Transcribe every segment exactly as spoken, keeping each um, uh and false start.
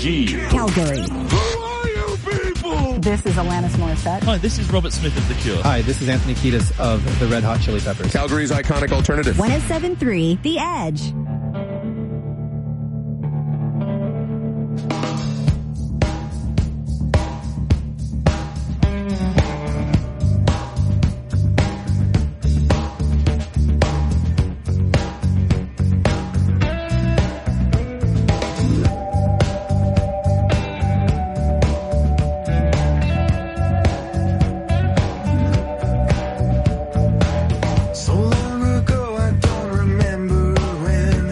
G. Calgary. Who are you people? This is Alanis Morissette. Hi, this is Robert Smith of The Cure. Hi, this is Anthony Kiedis of the Red Hot Chili Peppers. Calgary's iconic alternative. one oh seven point three The Edge. So long ago, I don't remember when.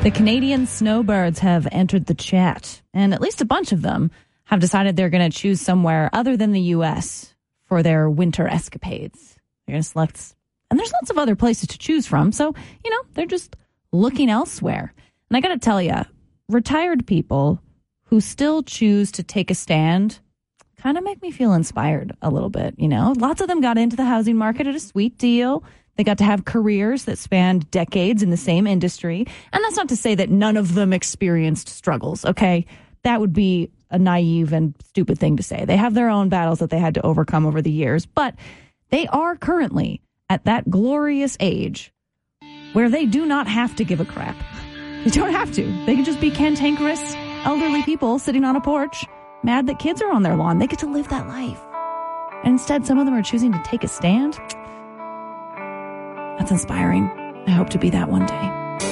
The Canadian snowbirds have entered the chat, and at least a bunch of them have decided they're going to choose somewhere other than the U S for their winter escapades. They're going to select, and there's lots of other places to choose from, so, you know, they're just looking elsewhere. And I got to tell you, retired people who still choose to take a stand kind of make me feel inspired a little bit, you know? Lots of them got into the housing market at a sweet deal. They got to have careers that spanned decades in the same industry. And that's not to say that none of them experienced struggles, okay? That would be a naive and stupid thing to say. They have their own battles that they had to overcome over the years. But they are currently at that glorious age where they do not have to give a crap. They don't have to. They can just be cantankerous, elderly people sitting on a porch, mad that kids are on their lawn. They get to live that life. And instead, some of them are choosing to take a stand. That's inspiring. I hope to be that one day.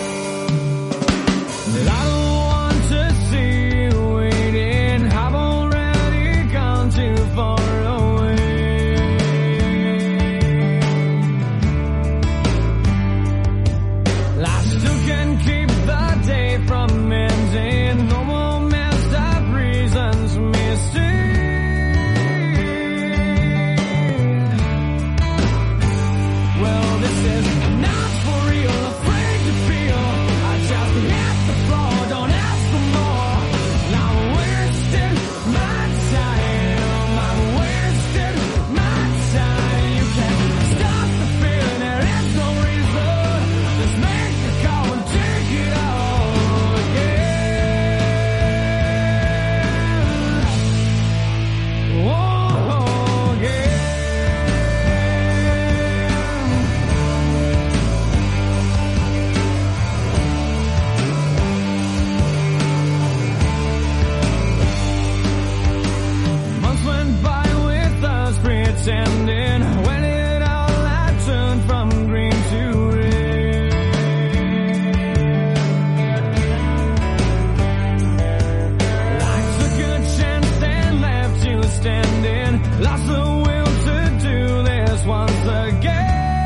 I don't want to see you waiting. I've already gone too far away. I still can keep the day from ending. No more messed up reasons for me to stay. Well, this is not for real, afraid to feel. I just hit the floor, don't ask for more. Now I'm wasting my time, I'm wasting my time. You can't stop the feeling, there is no reason. Just make the call and take it all again. Whoa, yeah. Months went by with us pretending. When it all I turned from green to red. I took a chance and left you standing. Lost the will to do this once again.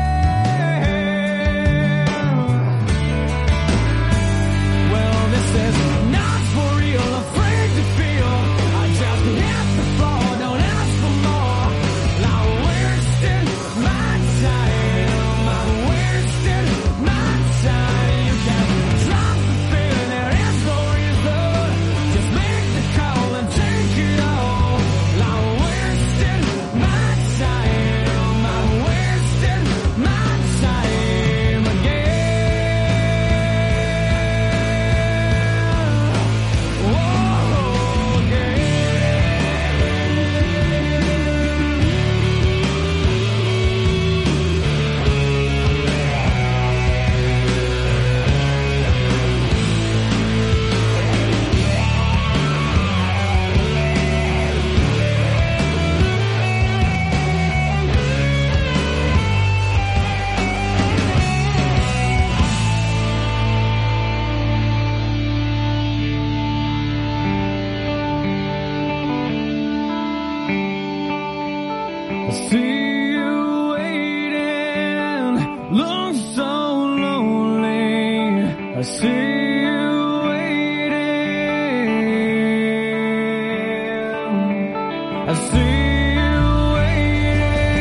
Well, this is not for real, afraid to feel. I just hit the floor, don't ask for more. Now I'm wasting my time, I'm wasting my time. You can't drop the feeling, there is no reason. Just make the call and take it all. Now I'm wasting my time, I'm wasting my time again. Whoa, yeah. I see you waiting, look so lonely. I see you waiting. I see you waiting.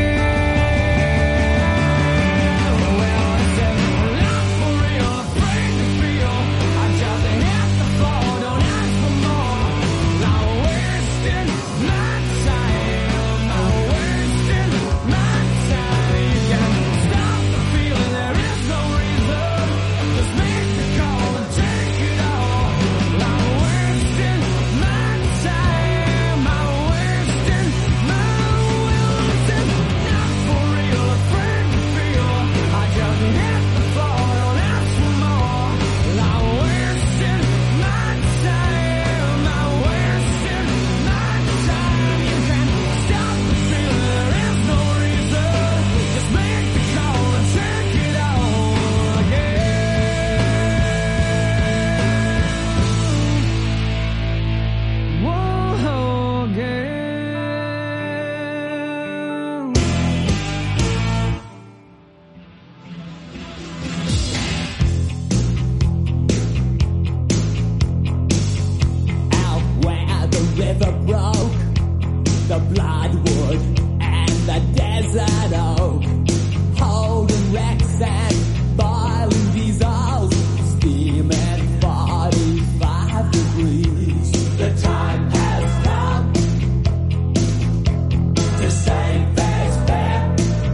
Well, I said, not for real, afraid to feel. I just hit the floor, don't ask for more. Now I'm wasting my time, I'm wasting my time. You can't stop the feeling, there is no reason. Just make the call and take it all. Now I'm wasting my time, I'm wasting my the bloodwood and the desert oak, holding wrecks and boiling diesels, steaming forty-five degrees. The time has come to save this fare,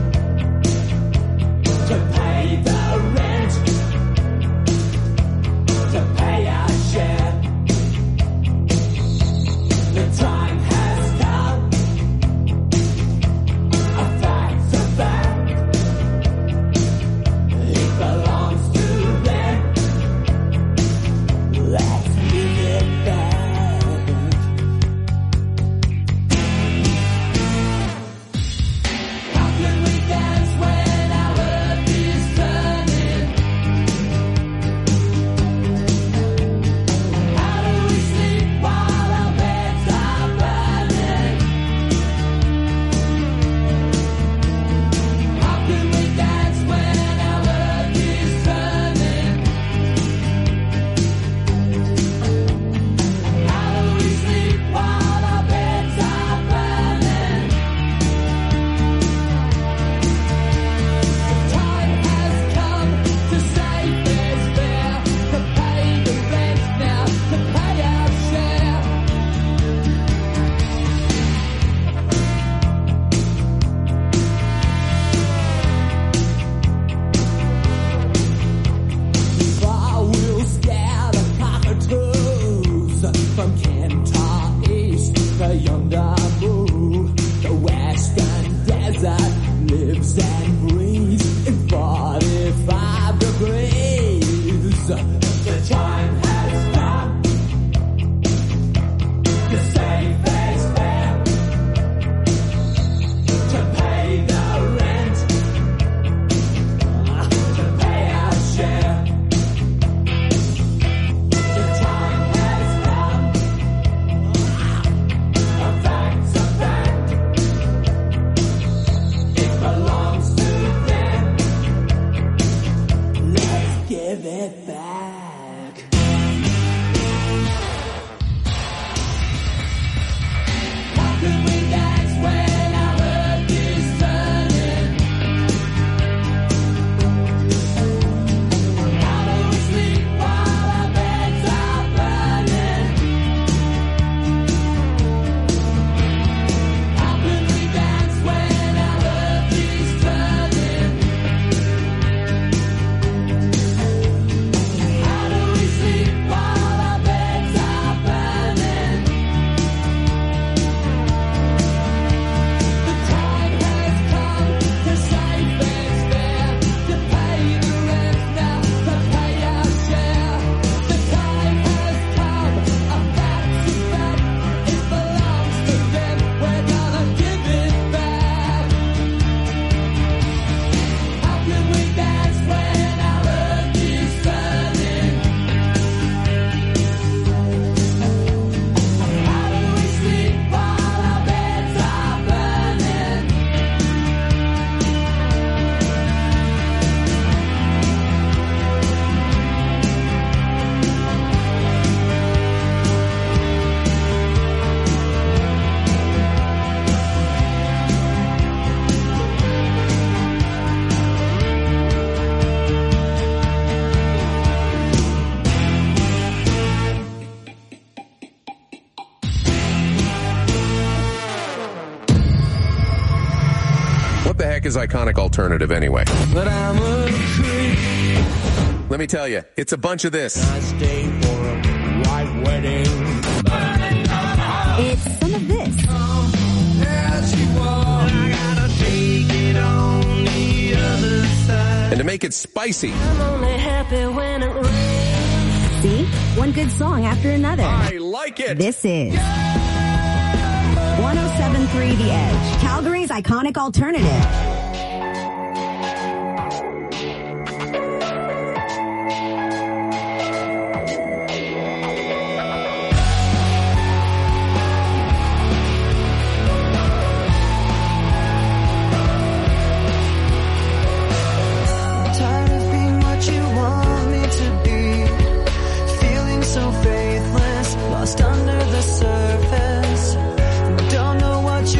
to pay the rent, to pay our share. The time has come, a fact's a fact. It belongs to them. Let's give it back. How can we dance when our earth is turning? How do we sleep while our beds are burning? How can we dance when our earth is turning? How do we sleep while our beds are burning? The time has come to save this fare, to pay the rent now, to pay our share. Far we'll scare the cockatoos from Kentar East to yonder Moo. The western desert lives and breathes in forty-five degrees. The time has come to save this fare, to pay the rent, to pay our share. The time has come, a fact's a fact. It belongs to them. Let's give it back. How can we dance when our earth is turning? How do we sleep while our beds are burning? How can we dance when our earth is turning? How do we sleep while our beds are burning? The time has come to save this fare, to pay the rent now, to pay our share. The time has come, a fact's a fact. It belongs to them. We're gonna give it back. How can we dance when our earth is turning? How do we sleep while our beds are burning? What the heck is Iconic Alternative anyway? But I'm a creep. Let me tell you, it's a bunch of this. I stay for a white wedding. It's some of this. As you walk, I gotta take it on the other side. And to make it spicy, I'm only happy when it rains. See? One good song after another. I like it. This is one oh seven point three The Edge, Calgary's iconic alternative. Tired of being what you want me to be, feeling so faithless, lost under the surface. Don't know what you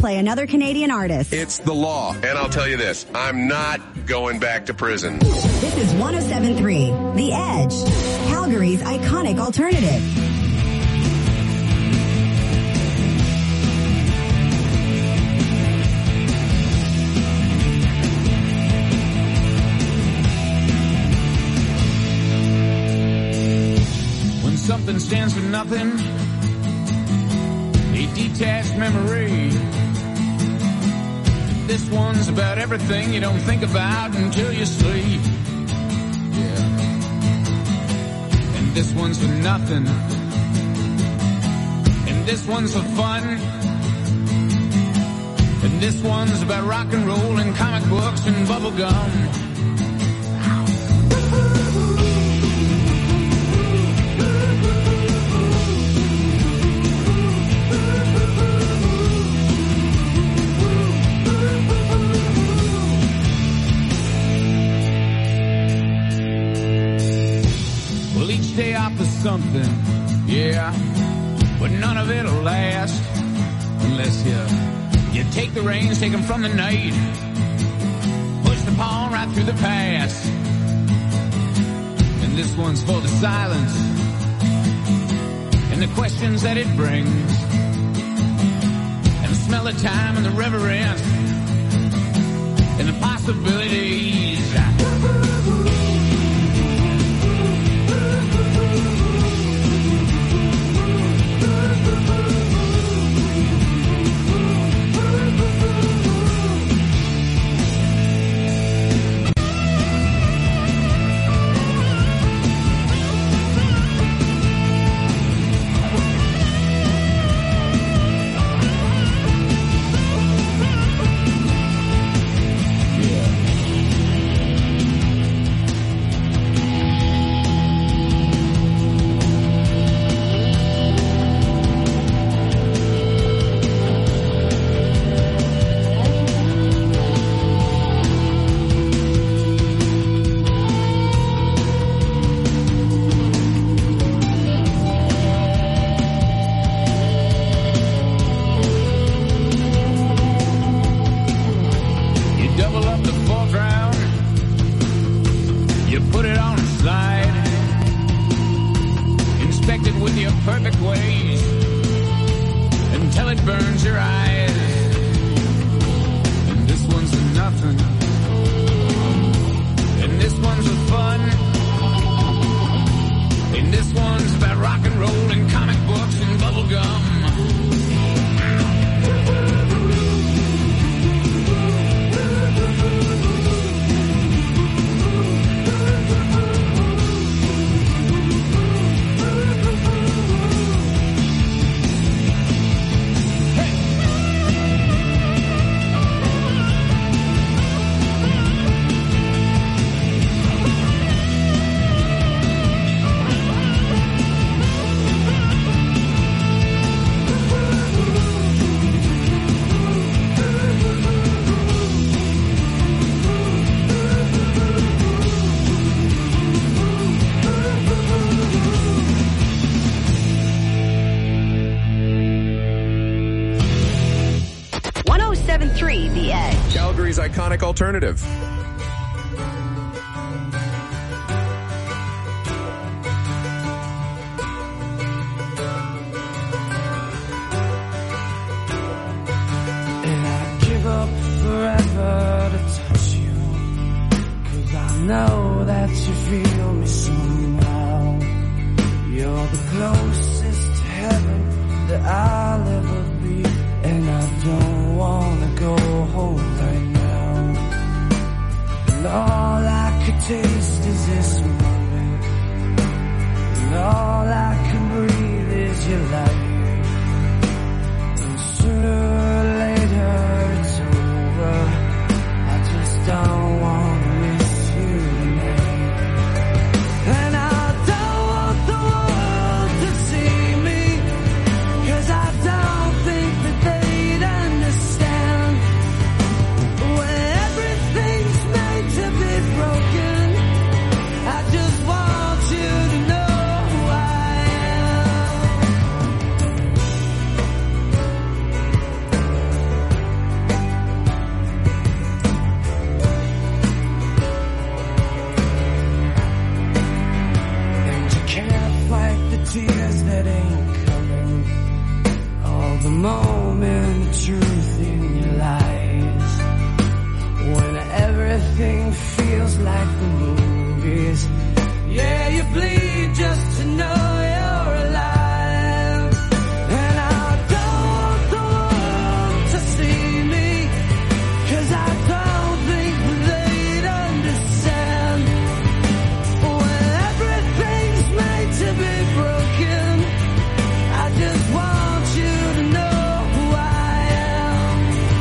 play another Canadian artist. It's the law. And I'll tell you this, I'm not going back to prison. This is one oh seven point three The Edge, Calgary's iconic alternative. When something stands for nothing, a detached memory. This one's about everything you don't think about until you sleep. Yeah. And this one's for nothing. And this one's for fun. And this one's about rock and roll and comic books and bubble gum. Stay off of something, yeah, but none of it'll last unless you you take the reins, take them from the night, push the pawn right through the past. And this one's for the silence and the questions that it brings, and the smell of time and the reverence and the possibilities. The Edge, Calgary's iconic alternative. And I'd give up forever to touch you, 'cause I know that you feel me somehow. You're the closest to heaven that I'll ever be, and I don't wanna go home right now. moment of truth in your lies. When everything feels like the movies. Yeah, you bleed just to know you're alive. And I don't want to see me, 'cause I don't think they'd understand. When everything's made to be broken, I just want you to know who I am.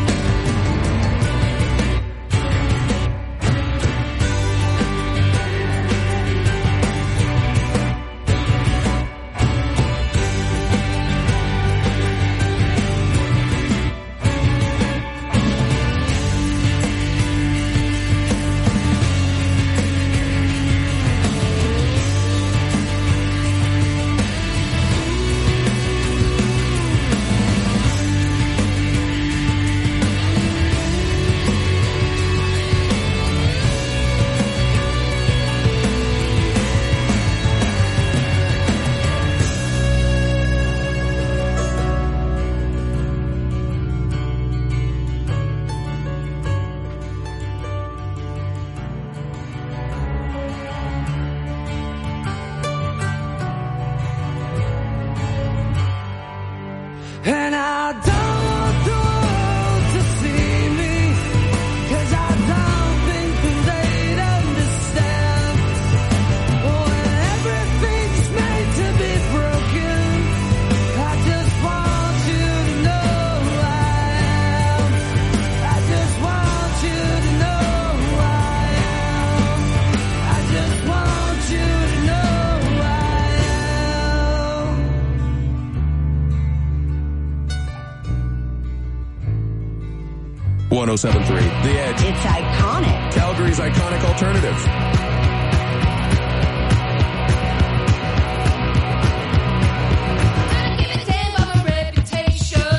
And I don't want to see me, 'cause I don't think they'd understand. When everything's made to be broken, I just want you to know who I am. I just want you to know who I am. I just want you to know who I am. one oh seven point three The Edge. It's iconic. Calgary's iconic alternative. Give a damn about my reputation.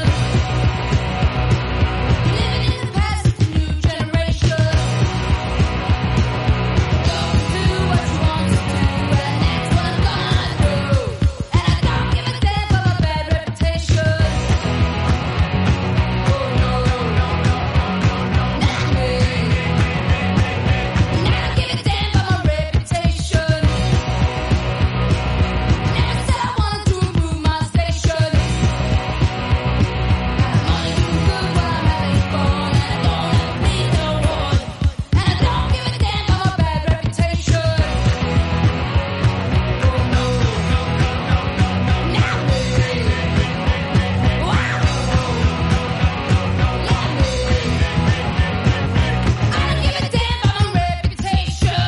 Living in the past, it's a new generation. Don't do what you want to do, and that's what I'm gonna do. And I don't give a damn about my bad reputation. Oh no, no, no, no, no, no, not me. And I don't give a damn about my reputation. Never said I wanted to remove my station. I'm only doing good when I'm having fun, and I don't ever need no one. And I don't give a damn about my bad reputation. Oh no, no, no, no, no, no, not me. Wow. Not me. I don't give a damn about my reputation.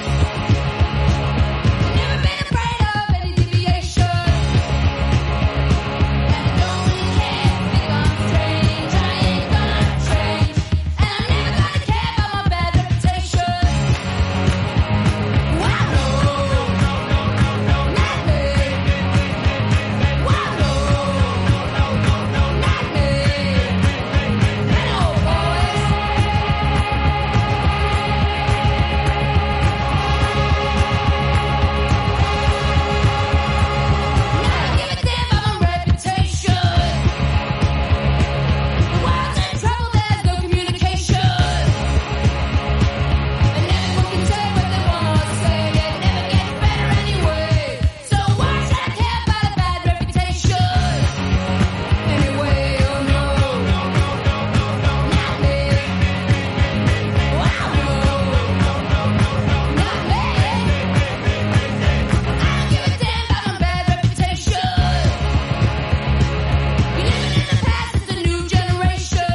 Never been afraid of any deviation. And I don't really care if I'm strange. I ain't gonna change. And I'm never gonna care about my bad reputation. Wow. No, no, no, no, no, not me. Wow. No, no, no, no, no, not me. Hello, boys. Never give a damn about my reputation. The world's in trouble, there's no communication. And everyone can say what they wanna say, it never gets better anyway. So why should I care about a bad reputation? Anyway, oh no, no, no, no, no, no, not me. Wow, no, no, no, no, no, not me. I don't give a damn about my bad reputation. You're living in the past, it's a new generation.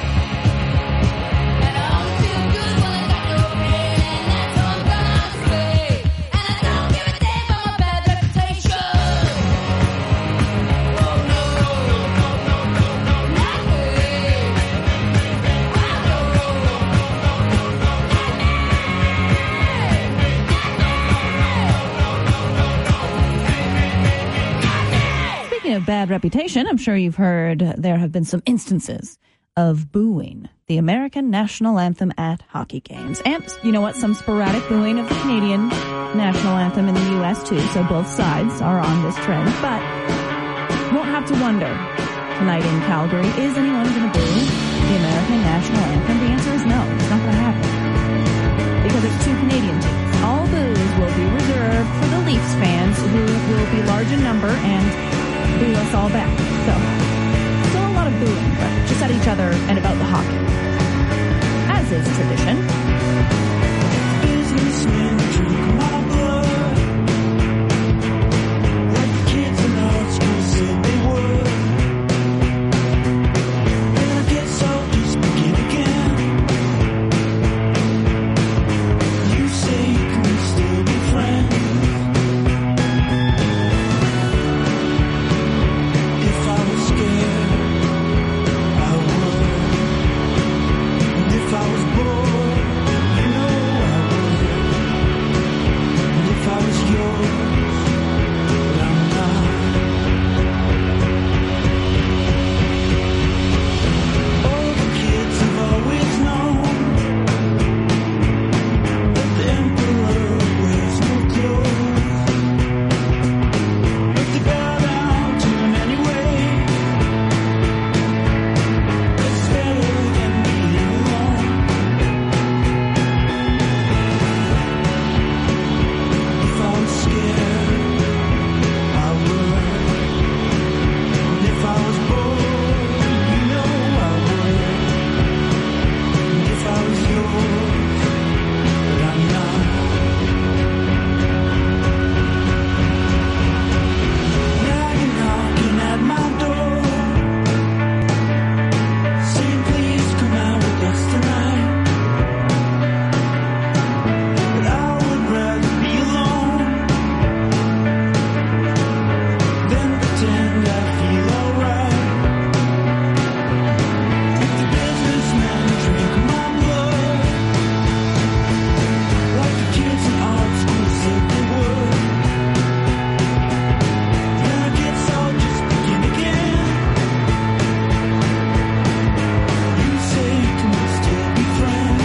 And I only feel good when I got no pain, and that's all I'm gonna say. And I don't give a damn about my bad reputation. Oh no, no, no, no, no, no, not me. Wow, no, no, no, no, no, not Speaking of bad reputation, I'm sure you've heard there have been some instances of booing the American national anthem at hockey games. And you know what? Some sporadic booing of the Canadian national anthem in the U S too. So both sides are on this trend. But won't have to wonder tonight in Calgary. Is anyone going to boo the American national anthem? The answer is no. It's not going to happen. Because it's two Canadian teams. All boos will be reserved for the Leafs fans, who will be large in number and boo us all back. So, still a lot of booing, but just at each other and about the hockey. As is tradition. Businessmen drink my blood, like the kids in our school said they would. And I guess I'll just begin again. You say can we still be friends? If I was scared, I would. And if I was bored, you know I would. And if I was yours, but I'm not. All the kids have always known that the emperor wears no clothes, but they bow down to him anyway. It's better than being alone. If I was scared, I would. And if I was bored, you know I would. And if I was yours, but I'm not. Now you're knocking at my door, saying please come out with us tonight. But I would rather be alone than pretend I feel alright. If the businessmen drink my blood, like the kids in art school said they would, then I guess I'll just begin again. You say can we still be friends?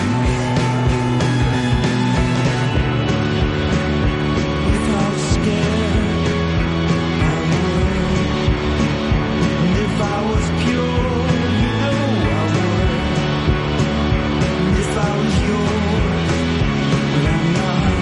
If I was scared, I would. And if I was pure, you know I would. And if I was yours, but I'm not.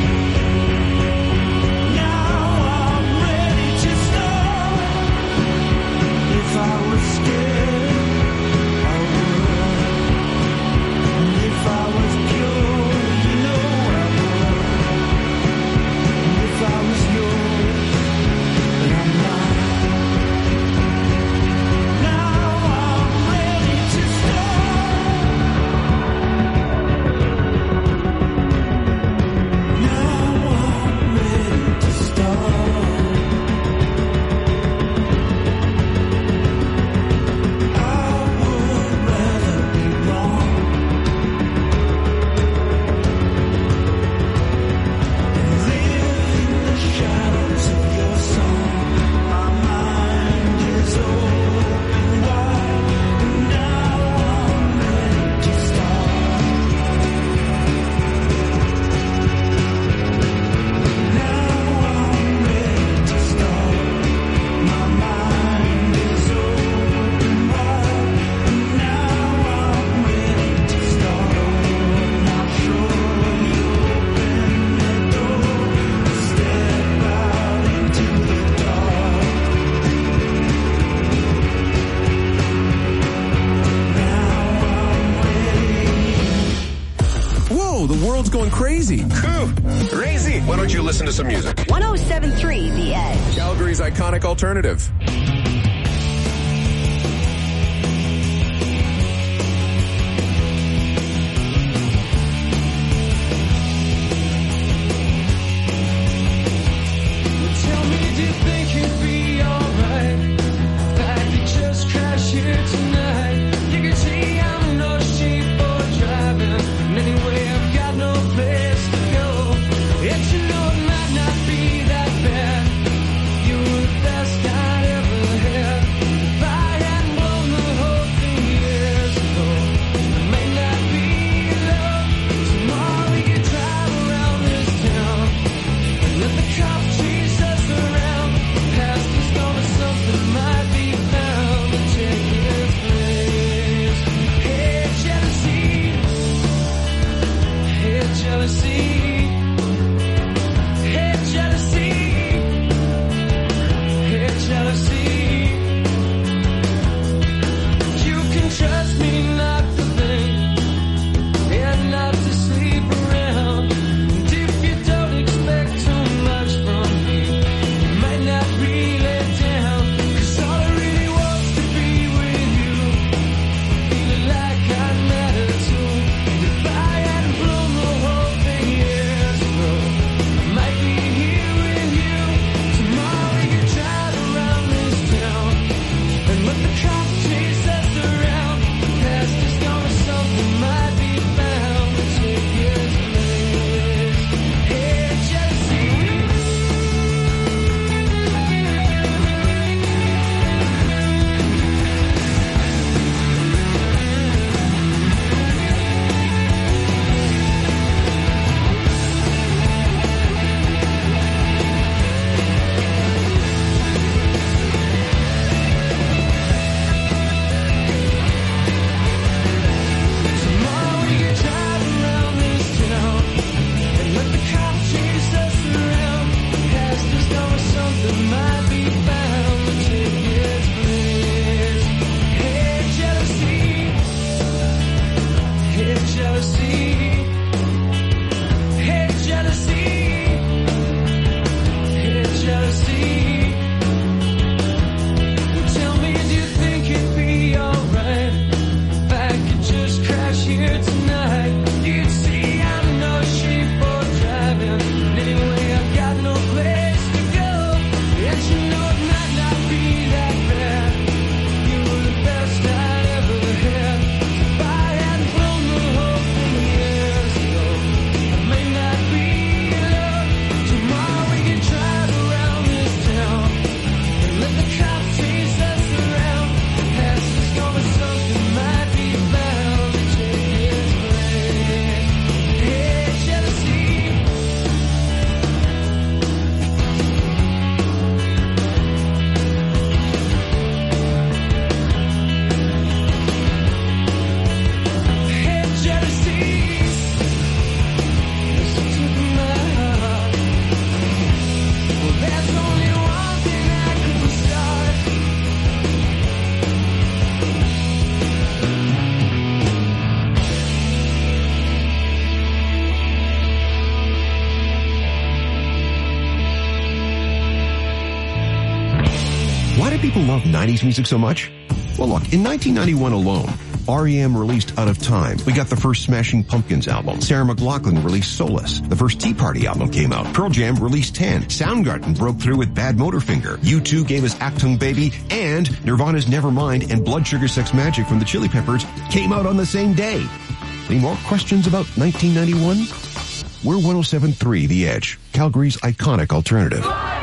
Now I'm ready to start. If I was scared, I would. And if I was pure, you know I would. And if I was yours, but I'm not. Now I'm ready to start. Now I'm ready to start. I would rather be wrong and live in the shadows of your song. My mind is open wide, and now I'm ready to start. Now I'm ready to start. My mind is open wide, and now I'm ready to start. Not sure you open the door, step out into the dark. Now I'm ready. Whoa, the world's going crazy. Crazy. Why don't you listen to some music? one oh seven point three The Edge. Calgary's iconic alternative. Tell me, do you think it'd be alright if I could just crash here tonight? You can see I'm in no shape for driving, and anyway I've got no place to go. Yet you know it might not be that bad. You were the best I'd ever had. If I hadn't blown the whole thing years ago, it may not be love. Tomorrow we could drive around this town and let the cops chase us around past Why do people love nineties music so much? Well, look, in nineteen ninety-one alone, R E M released Out of Time. We got the first Smashing Pumpkins album. Sarah McLachlan released Solace. The first Tea Party album came out. Pearl Jam released ten. Soundgarden broke through with Bad Motorfinger. U two gave us Achtung Baby. And Nirvana's Nevermind and Blood Sugar Sex Magic from the Chili Peppers came out on the same day. Any more questions about nineteen ninety-one? We're one oh seven point three The Edge, Calgary's iconic alternative.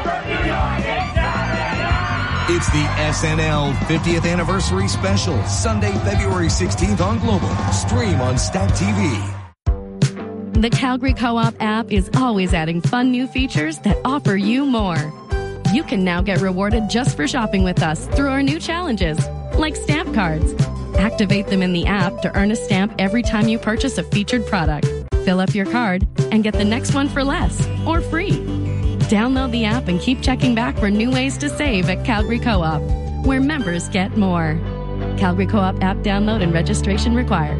It's the S N L fiftieth Anniversary Special, Sunday, February sixteenth on Global. Stream on Stack T V. The Calgary Co-op app is always adding fun new features that offer you more. You can now get rewarded just for shopping with us through our new challenges, like stamp cards. Activate them in the app to earn a stamp every time you purchase a featured product. Fill up your card and get the next one for less or free. Download the app and keep checking back for new ways to save at Calgary Co-op, where members get more. Calgary Co-op app download and registration required.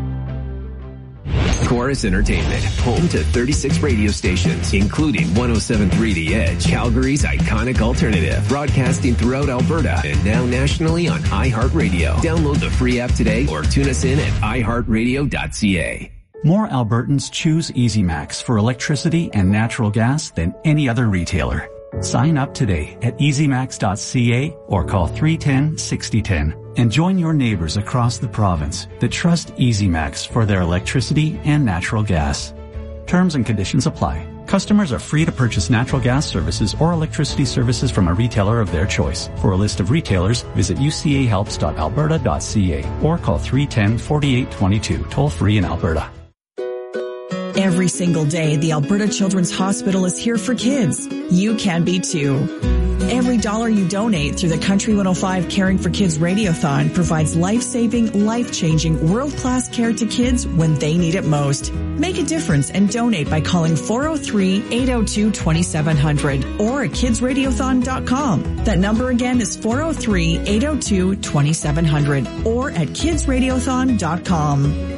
Chorus Entertainment, home to thirty-six radio stations, including one oh seven point three The Edge, Calgary's iconic alternative, broadcasting throughout Alberta and now nationally on iHeartRadio. Download the free app today or tune us in at i heart radio dot c a. More Albertans choose EasyMax for electricity and natural gas than any other retailer. Sign up today at easy max dot c a or call three one zero, six zero one zero and join your neighbors across the province that trust EasyMax for their electricity and natural gas. Terms and conditions apply. Customers are free to purchase natural gas services or electricity services from a retailer of their choice. For a list of retailers, visit u c a helps dot alberta dot c a or call three one zero, four eight two two, toll free in Alberta. Every single day, the Alberta Children's Hospital is here for kids. You can be too. Every dollar you donate through the Country one oh five Caring for Kids Radiothon provides life-saving, life-changing, world-class care to kids when they need it most. Make a difference and donate by calling four oh three, eight oh two, two seven zero zero or at kids radiothon dot com. That number again is four oh three, eight oh two, two seven zero zero or at kids radiothon dot com.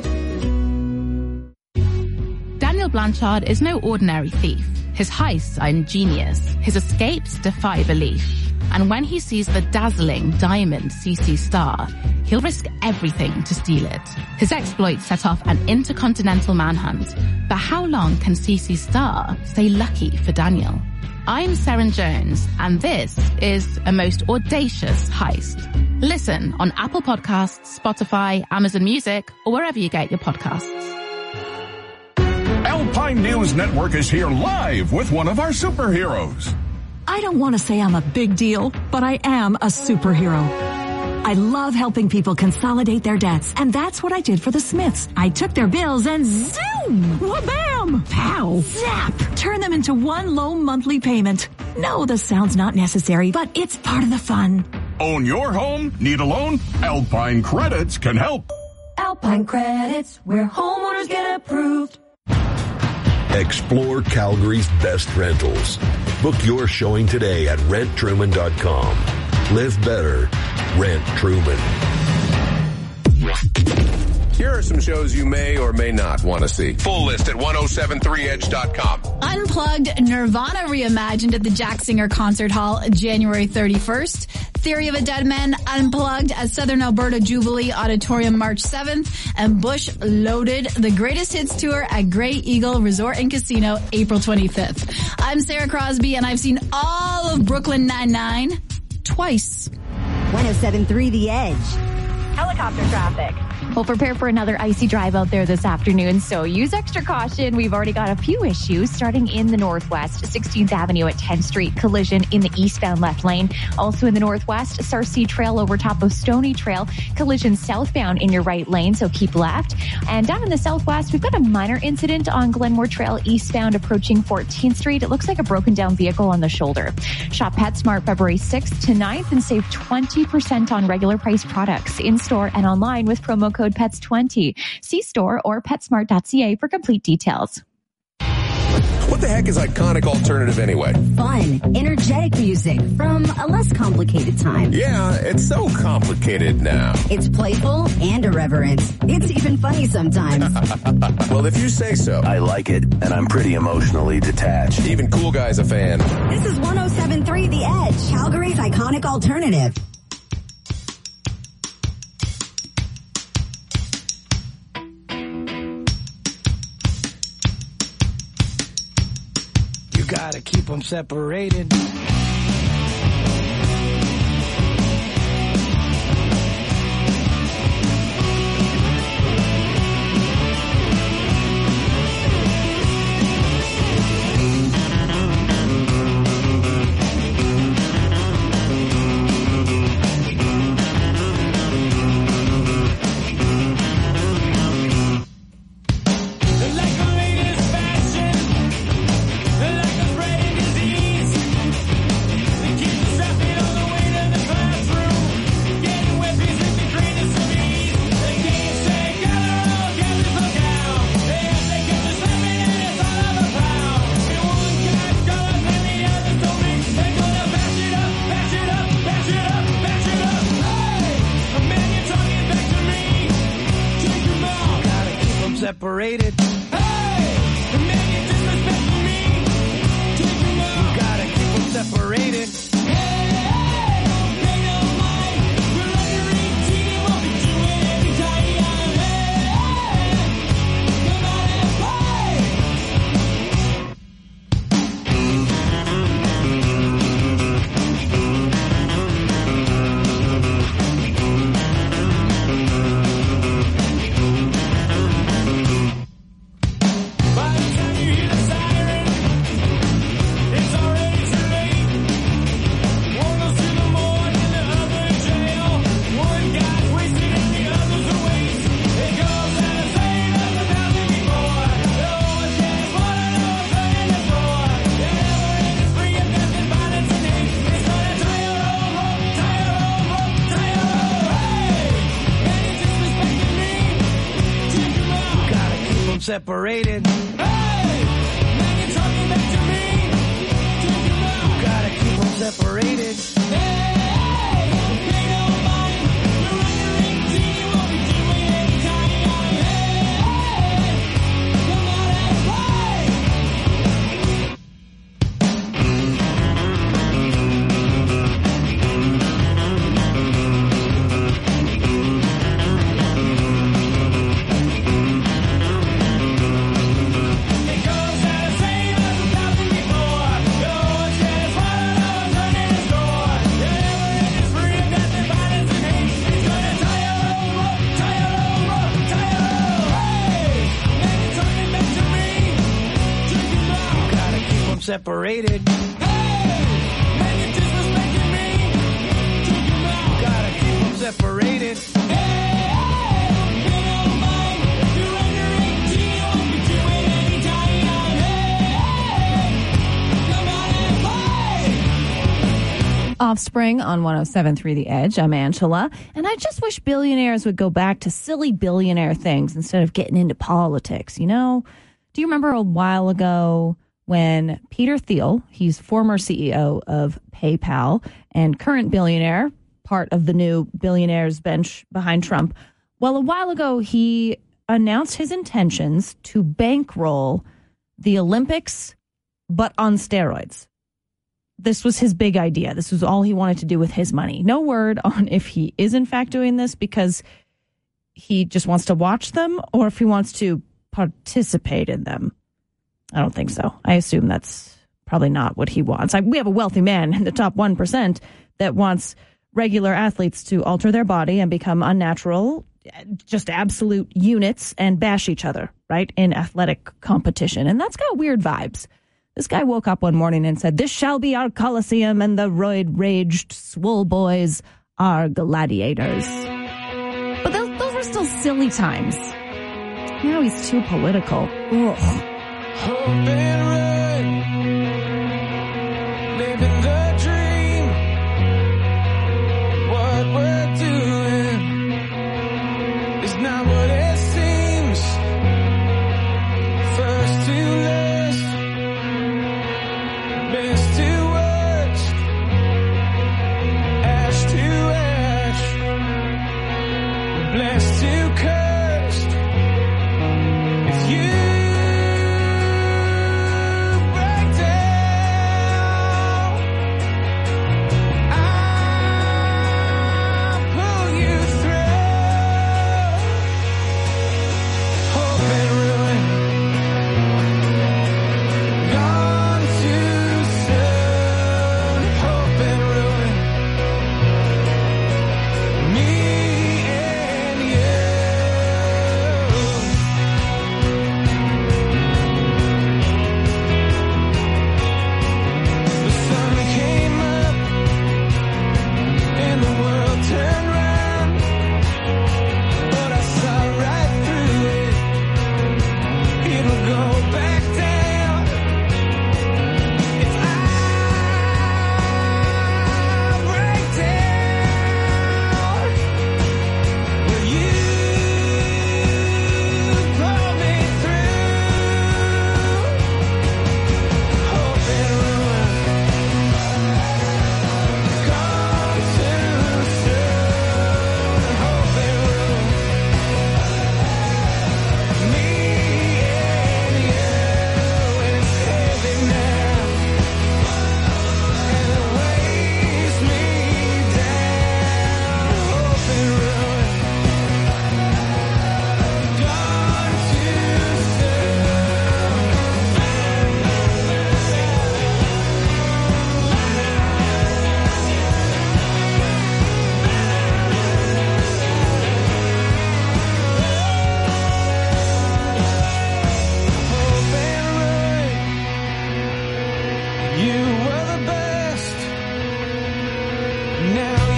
Daniel Blanchard is no ordinary thief. His heists are ingenious. His escapes defy belief. And when he sees the dazzling diamond C C Star, he'll risk everything to steal it. His exploits set off an intercontinental manhunt. But how long can C C Star stay lucky for Daniel? I'm Seren Jones, and this is a most audacious heist. Listen on Apple Podcasts, Spotify, Amazon Music, or wherever you get your podcasts. Alpine News Network is here live with one of our superheroes. I don't want to say I'm a big deal, but I am a superhero. I love helping people consolidate their debts, and that's what I did for the Smiths. I took their bills and zoom, wha-bam, pow, zap, turn them into one low monthly payment. No, the sound's not necessary, but it's part of the fun. Own your home? Need a loan? Alpine Credits can help. Alpine Credits, where homeowners get approved. Explore Calgary's best rentals. Book your showing today at rent truman dot com. Live better. Rent Truman. Here are some shows you may or may not want to see. Full list at ten seventy-three edge dot com. Unplugged, Nirvana reimagined at the Jack Singer Concert Hall January thirty-first. Theory of a Dead Man Unplugged at Southern Alberta Jubilee Auditorium March seventh. And Bush Loaded, the Greatest Hits Tour at Grey Eagle Resort and Casino April twenty-fifth. I'm Sarah Crosby, and I've seen all of Brooklyn Nine-Nine twice. one oh seven point three The Edge. Helicopter traffic. Well, prepare for another icy drive out there this afternoon, so use extra caution. We've already got a few issues starting in the northwest. sixteenth Avenue at tenth Street, collision in the eastbound left lane. Also in the northwest, Sarcee Trail over top of Stony Trail, collision southbound in your right lane, so keep left. And down in the southwest, we've got a minor incident on Glenmore Trail eastbound approaching fourteenth Street. It looks like a broken down vehicle on the shoulder. Shop PetSmart February sixth to ninth and save twenty percent on regular price products in-store and online with promo code Pets twenty. See store or petsmart dot c a for complete details. What the heck is Iconic Alternative anyway? Fun, energetic music from a less complicated time. Yeah, it's so complicated now. It's playful and irreverent. It's even funny sometimes. Well, if you say so. I like it, and I'm pretty emotionally detached. Even Cool Guy's a fan. This is one oh seven point three The Edge, Calgary's Iconic Alternative. You gotta keep them separated. Separated. Hey, the man you disrespecting me. Take him out. You gotta keep them separated. Hey, hey, don't pay no mind. We're under eighteen, we'll be doing every time. Hey, hey, come on and play. Separated. Hey, man, you're talking back to me. Take him out. You gotta keep them separated. Hey, hey, don't pay no mind. We're under eighteen, we'll be doing any time. Hey, hey, come on and play. Separated. Hey, man, you're disrespecting me. Take him out. You gotta keep them separated. Hey, hey, don't pay no mind. You're under eighteen, you won't be doing any time. Hey, hey, come on and play. Offspring on one oh seven point three The Edge. I'm Angela. And I just wish billionaires would go back to silly billionaire things instead of getting into politics. You know, do you remember a while ago when Peter Thiel, he's former C E O of PayPal and current billionaire, part of the new billionaires bench behind Trump. Well, a while ago, he announced his intentions to bankroll the Olympics, but on steroids. This was his big idea. This was all he wanted to do with his money. No word on if he is in fact doing this because he just wants to watch them or if he wants to participate in them. I don't think so. I assume that's probably not what he wants. I, we have a wealthy man in the top one percent that wants regular athletes to alter their body and become unnatural, just absolute units and bash each other, right, in athletic competition. And that's got weird vibes. This guy woke up one morning and said, "This shall be our Colosseum and the roid-raged swole boys are gladiators." But those, those were still silly times. Now he's too political. Ugh. Hope and run, living the dream. What we're doing is not what it seems. First to last,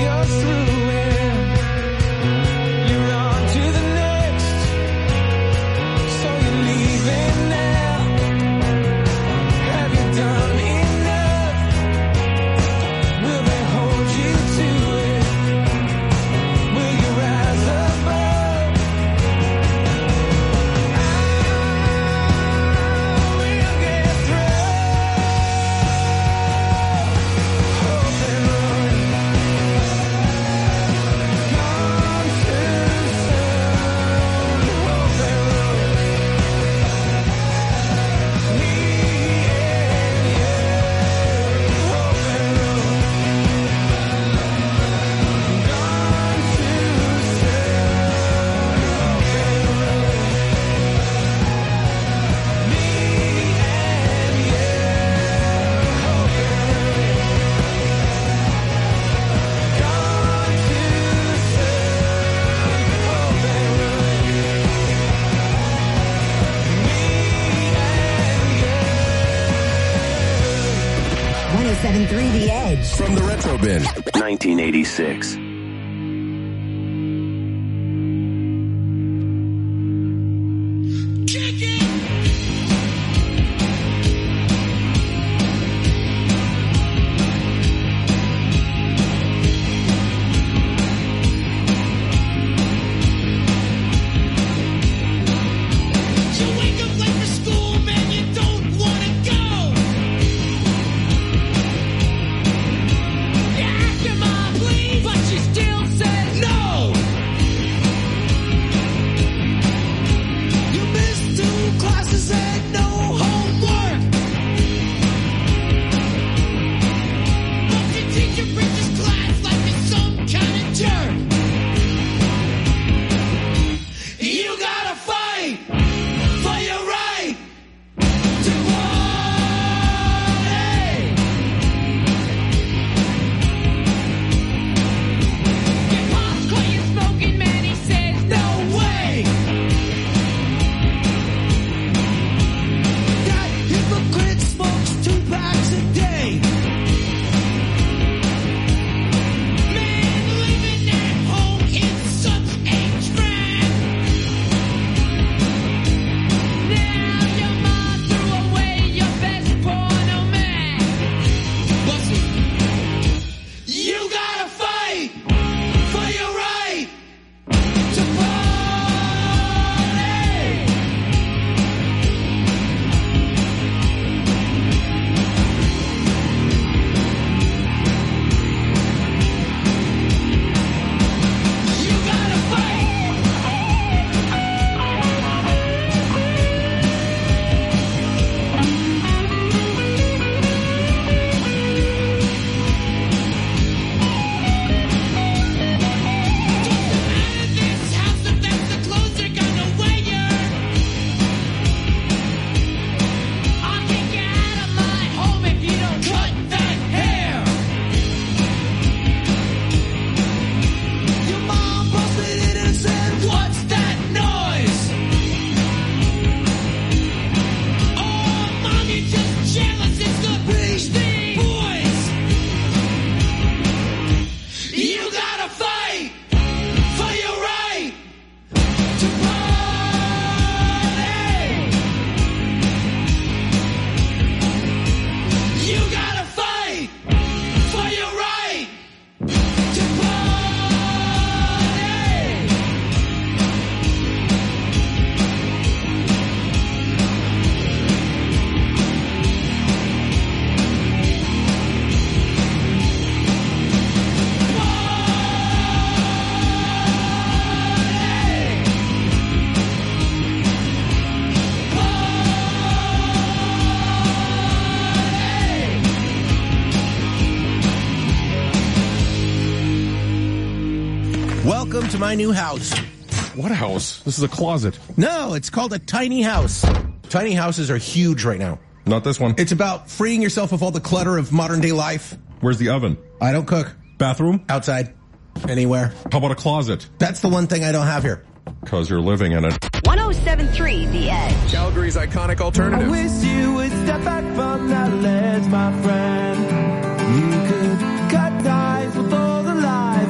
you're through it. You're on to the next. So you're leaving now. Have you done enough? Will they hold you to it? Will you rise above? I will get through. Hope and run. Gone too soon. Hope and run. Me and you. Hope and run. Gone too soon. Hope and run. Me and you. Hope and run. Gone too soon. Hope and run. one oh seven point three The Edge. From the Retro Bin. nineteen eighty-six. You wake up late for school, man, you don't wanna go. You ask your mom, please, but she still says no. You missed two classes and no homework. But your teacher preaches class like you're some kind of jerk. You gotta fight for your right to party. Your pops caught you smoking, man, he says no way. That hypocrite smokes two packs a day. Man, living at home is such a drag. Now your mom threw away your best porno mag. Listen, you gotta fight for your right to party. You gotta fight. This house, if that's the clothes you're gonna wear. I'll kick you out of my home if you don't cut that hair. Your mom busted in and said, "What's that noise?" Oh, mom, you're just jealous. It's the Beastie Boys. You gotta fight for your right to party. You gotta fight for your right to party. Welcome to my new house. What house? This is a closet. No, it's called a tiny house. Tiny houses are huge right now. Not this one. It's about freeing yourself of all the clutter of modern day life. Where's the oven? I don't cook. Bathroom? Outside. Anywhere. How about a closet? That's the one thing I don't have here. Because you're living in it. one oh seven point three The Edge. Calgary's iconic I alternative. wish you would step back from that ledge, my friend. You could cut ties with all the lies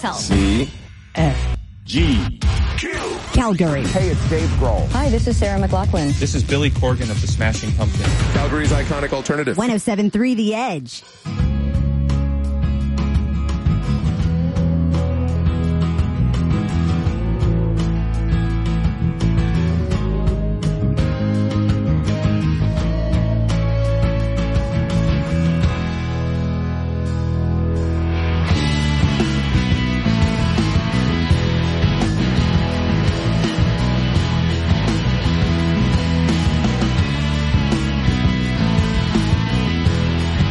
yourself. C. F. G. Calgary. Hey, it's Dave Grohl. Hi, this is Sarah McLachlan. This is Billy Corgan of the Smashing Pumpkins. Calgary's iconic alternative. one oh seven point three The Edge.